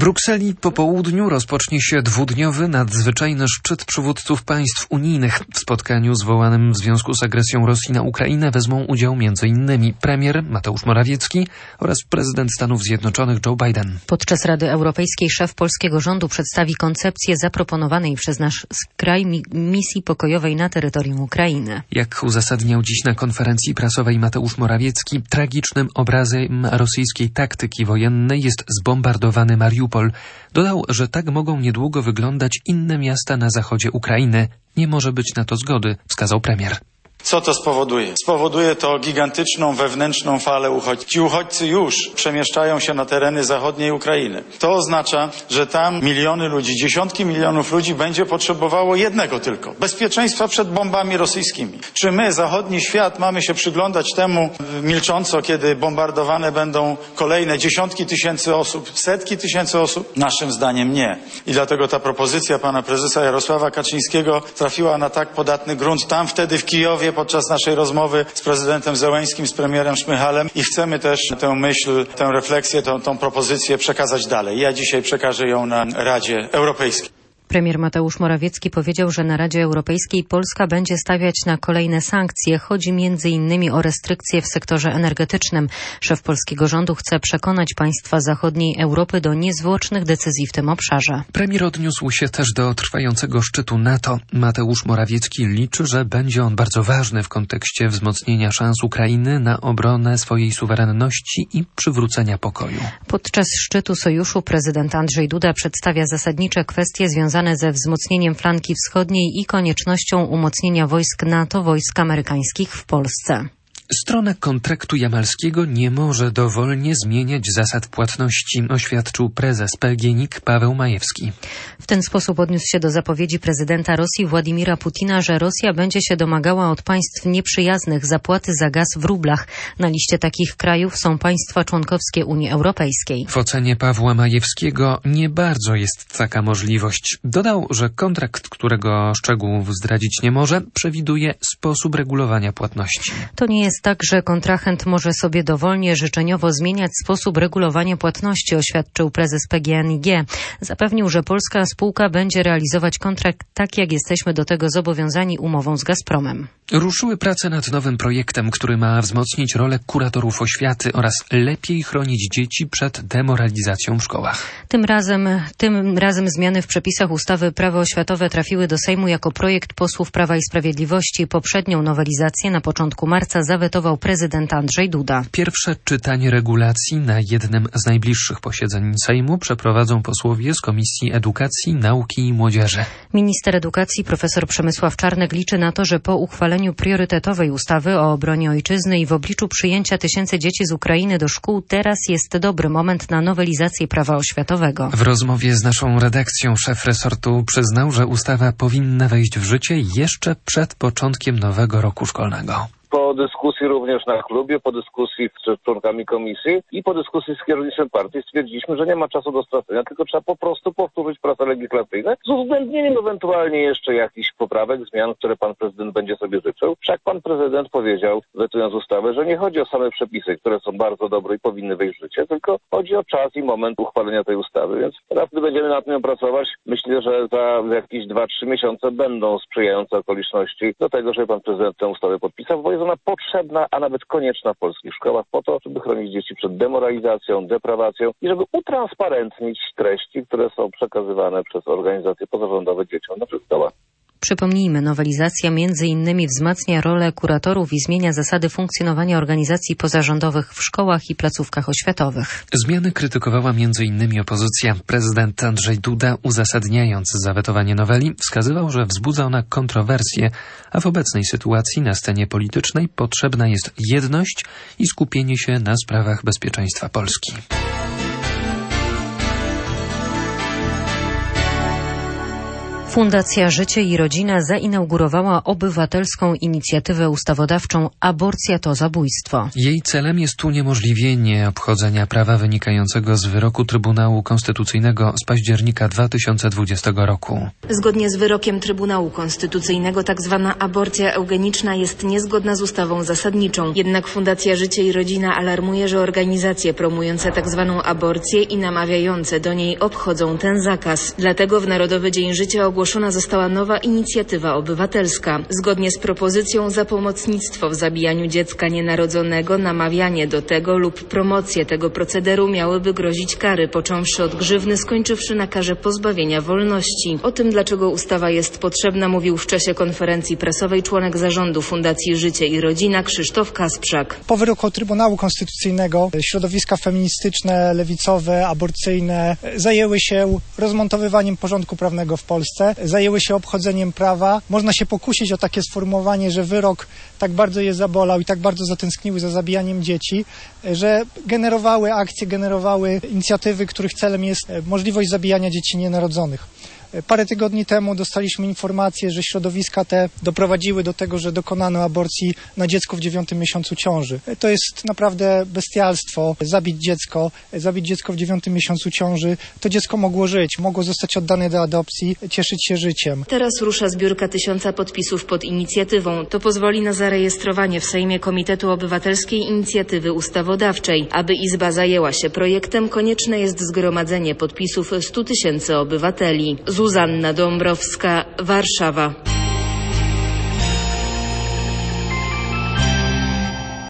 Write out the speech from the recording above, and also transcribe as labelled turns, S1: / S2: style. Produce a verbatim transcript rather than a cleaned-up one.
S1: Brukseli po południu rozpocznie się dwudniowy, nadzwyczajny szczyt przywódców państw unijnych. W spotkaniu zwołanym w związku z agresją Rosji na Ukrainę wezmą udział m.in. premier Mateusz Morawiecki oraz prezydent Stanów Zjednoczonych Joe Biden.
S2: Podczas Rady Europejskiej szef polskiego rządu przedstawi koncepcję zaproponowanej przez nasz kraj misji pokojowej na terytorium Ukrainy.
S1: Jak uzasadniał dziś na konferencji prasowej Mateusz Morawiecki, tragicznym obrazem rosyjskiej taktyki wojennej jest zbombardowany Mariupol. Dodał, że tak mogą niedługo wyglądać inne miasta na zachodzie Ukrainy. Nie może być na to zgody, wskazał premier.
S3: Co to spowoduje? Spowoduje to gigantyczną wewnętrzną falę uchodźców. Ci uchodźcy już przemieszczają się na tereny zachodniej Ukrainy. To oznacza, że tam miliony ludzi, dziesiątki milionów ludzi będzie potrzebowało jednego tylko. Bezpieczeństwa przed bombami rosyjskimi. Czy my, zachodni świat, mamy się przyglądać temu milcząco, kiedy bombardowane będą kolejne dziesiątki tysięcy osób, setki tysięcy osób? Naszym zdaniem nie. I dlatego ta propozycja pana prezesa Jarosława Kaczyńskiego trafiła na tak podatny grunt. Tam wtedy w Kijowie podczas naszej rozmowy z prezydentem Zełeńskim, z premierem Szmyhalem i chcemy też tę myśl, tę refleksję, tą, tą propozycję przekazać dalej. Ja dzisiaj przekażę ją na Radzie Europejskiej.
S2: Premier Mateusz Morawiecki powiedział, że na Radzie Europejskiej Polska będzie stawiać na kolejne sankcje. Chodzi między innymi o restrykcje w sektorze energetycznym. Szef polskiego rządu chce przekonać państwa zachodniej Europy do niezwłocznych decyzji w tym obszarze.
S1: Premier odniósł się też do trwającego szczytu NATO. Mateusz Morawiecki liczy, że będzie on bardzo ważny w kontekście wzmocnienia szans Ukrainy na obronę swojej suwerenności i przywrócenia pokoju.
S2: Podczas szczytu sojuszu prezydent Andrzej Duda przedstawia zasadnicze kwestie związane ze wzmocnieniem flanki wschodniej i koniecznością umocnienia wojsk NATO, wojsk amerykańskich w Polsce.
S1: Strona kontraktu jamalskiego nie może dowolnie zmieniać zasad płatności, oświadczył prezes P G N I K Paweł Majewski.
S2: W ten sposób odniósł się do zapowiedzi prezydenta Rosji Władimira Putina, że Rosja będzie się domagała od państw nieprzyjaznych zapłaty za gaz w rublach. Na liście takich krajów są państwa członkowskie Unii Europejskiej.
S1: W ocenie Pawła Majewskiego nie bardzo jest taka możliwość. Dodał, że kontrakt, którego szczegółów zdradzić nie może, przewiduje sposób regulowania płatności.
S2: To nie jest tak, że kontrahent może sobie dowolnie, życzeniowo zmieniać sposób regulowania płatności, oświadczył prezes P G N I G. Zapewnił, że polska spółka będzie realizować kontrakt tak, jak jesteśmy do tego zobowiązani umową z Gazpromem.
S1: Ruszyły prace nad nowym projektem, który ma wzmocnić rolę kuratorów oświaty oraz lepiej chronić dzieci przed demoralizacją w szkołach.
S2: Tym razem, tym razem zmiany w przepisach ustawy Prawo oświatowe trafiły do Sejmu jako projekt posłów Prawa i Sprawiedliwości. Poprzednią nowelizację na początku marca zawetował prezydent Andrzej Duda.
S1: Pierwsze czytanie regulacji na jednym z najbliższych posiedzeń Sejmu przeprowadzą posłowie z Komisji Edukacji, Nauki i Młodzieży.
S2: Minister edukacji profesor Przemysław Czarnek liczy na to, że po uchwaleniu priorytetowej ustawy o obronie ojczyzny i w obliczu przyjęcia tysięcy dzieci z Ukrainy do szkół teraz jest dobry moment na nowelizację prawa oświatowego.
S1: W rozmowie z naszą redakcją szef resortu przyznał, że ustawa powinna wejść w życie jeszcze przed początkiem nowego roku szkolnego.
S4: Po dyskusji również na klubie, po dyskusji z członkami komisji i po dyskusji z kierownictwem partii stwierdziliśmy, że nie ma czasu do stracenia, tylko trzeba po prostu powtórzyć prace legislacyjne z uwzględnieniem ewentualnie jeszcze jakichś poprawek, zmian, które pan prezydent będzie sobie życzył. Wszak pan prezydent powiedział, wetując ustawę, że nie chodzi o same przepisy, które są bardzo dobre i powinny wejść w życie, tylko chodzi o czas i moment uchwalenia tej ustawy, więc teraz gdy będziemy nad nią pracować, myślę, że za jakieś dwa trzy miesiące będą sprzyjające okoliczności do tego, żeby pan prezydent tę ustawę podpisał, bo jest ona potrzebna, a nawet konieczna w polskich szkołach po to, żeby chronić dzieci przed demoralizacją, deprawacją i żeby utransparentnić treści, które są przekazywane przez organizacje pozarządowe dzieciom na szkołach.
S2: Przypomnijmy, nowelizacja między innymi wzmacnia rolę kuratorów i zmienia zasady funkcjonowania organizacji pozarządowych w szkołach i placówkach oświatowych.
S1: Zmiany krytykowała między innymi opozycja. Prezydent Andrzej Duda, uzasadniając zawetowanie noweli, wskazywał, że wzbudza ona kontrowersje, a w obecnej sytuacji na scenie politycznej potrzebna jest jedność i skupienie się na sprawach bezpieczeństwa Polski.
S2: Fundacja Życie i Rodzina zainaugurowała obywatelską inicjatywę ustawodawczą Aborcja to zabójstwo.
S1: Jej celem jest uniemożliwienie obchodzenia prawa wynikającego z wyroku Trybunału Konstytucyjnego z października dwa tysiące dwudziestego roku.
S5: Zgodnie z wyrokiem Trybunału Konstytucyjnego tak zwana aborcja eugeniczna jest niezgodna z ustawą zasadniczą. Jednak Fundacja Życie i Rodzina alarmuje, że organizacje promujące tak zwaną aborcję i namawiające do niej obchodzą ten zakaz. Dlatego w Narodowy Dzień Życia ogłoszona została nowa inicjatywa obywatelska. Zgodnie z propozycją za pomocnictwo w zabijaniu dziecka nienarodzonego, namawianie do tego lub promocję tego procederu miałyby grozić kary, począwszy od grzywny, skończywszy na karze pozbawienia wolności. O tym, dlaczego ustawa jest potrzebna, mówił w czasie konferencji prasowej członek zarządu Fundacji Życie i Rodzina Krzysztof Kasprzak.
S6: Po wyroku Trybunału Konstytucyjnego środowiska feministyczne, lewicowe, aborcyjne zajęły się rozmontowywaniem porządku prawnego w Polsce, zajęły się obchodzeniem prawa. Można się pokusić o takie sformułowanie, że wyrok tak bardzo je zabolał i tak bardzo zatęskniły za zabijaniem dzieci, że generowały akcje, generowały inicjatywy, których celem jest możliwość zabijania dzieci nienarodzonych. Parę tygodni temu dostaliśmy informację, że środowiska te doprowadziły do tego, że dokonano aborcji na dziecku w dziewiątym miesiącu ciąży. To jest naprawdę bestialstwo. Zabić dziecko, zabić dziecko w dziewiątym miesiącu ciąży. To dziecko mogło żyć, mogło zostać oddane do adopcji, cieszyć się życiem.
S5: Teraz rusza zbiórka tysiąca podpisów pod inicjatywą. To pozwoli na zarejestrowanie w Sejmie Komitetu Obywatelskiej Inicjatywy Ustawodawczej. Aby Izba zajęła się projektem, konieczne jest zgromadzenie podpisów stu tysięcy obywateli. Zuzanna Dąbrowska, Warszawa.